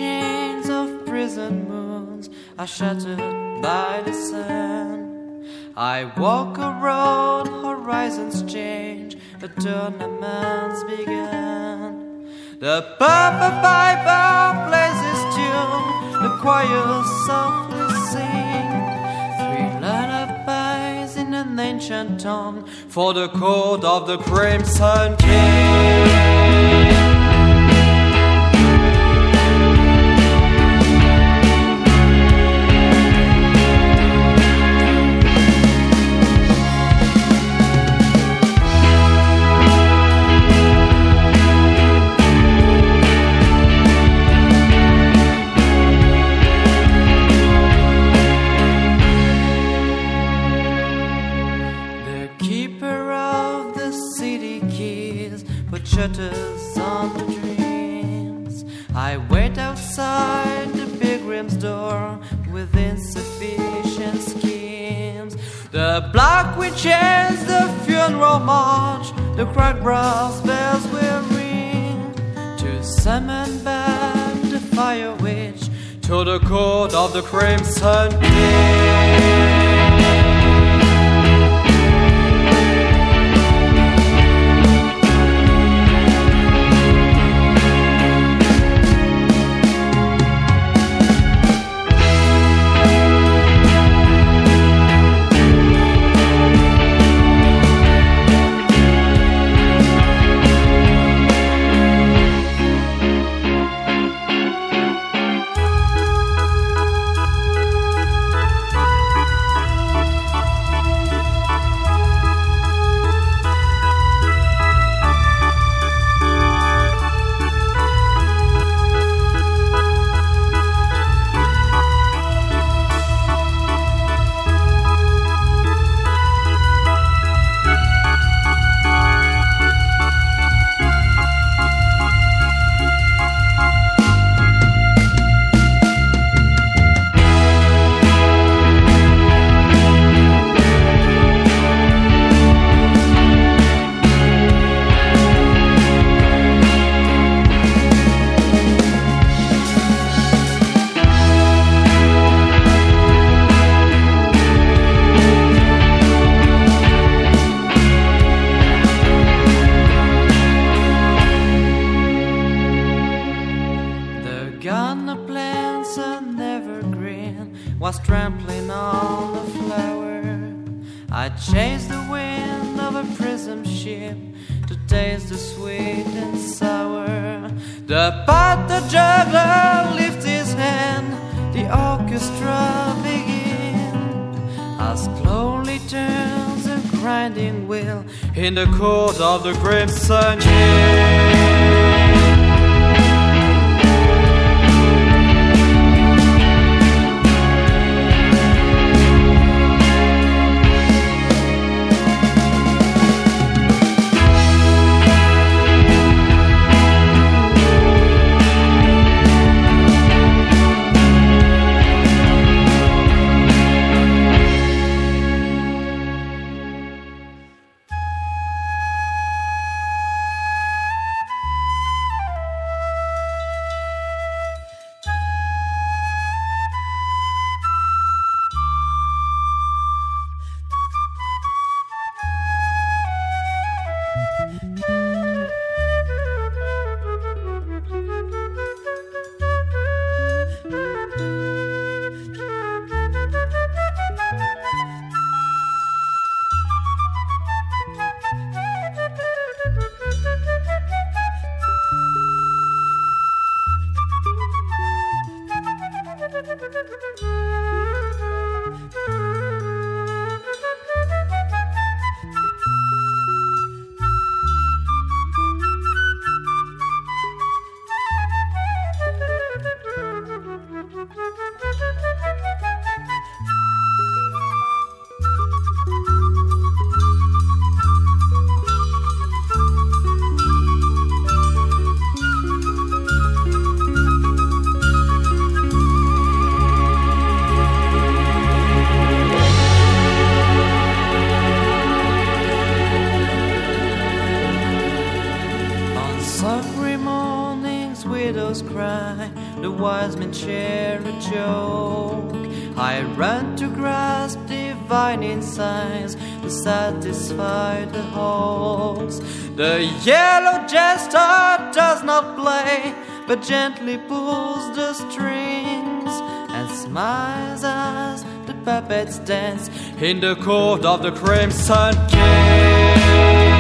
chains of prison moons are shattered by the sun. I walk a road, horizons change, the tournament's begun. The purple piper plays his tune, the choir softly sing. Three lullabies in an ancient tongue for the court of the Crimson King. Shutters on the dreams. I wait outside the pilgrim's door with insufficient schemes. The black witches, the funeral march, the cracked brass bells will ring to summon back the fire witch to the court of the Crimson King. Was trampling on the flower. I chased the wind of a prism ship to taste the sweet and sour. The potter juggler lifts his hand, the orchestra begins, as slowly turns a grinding wheel in the court of the Crimson King. the wise men share a joke. I run to grasp divine insights to satisfy the hopes. The yellow jester does not play, but gently pulls the strings and smiles as the puppets dance in the court of the Crimson King.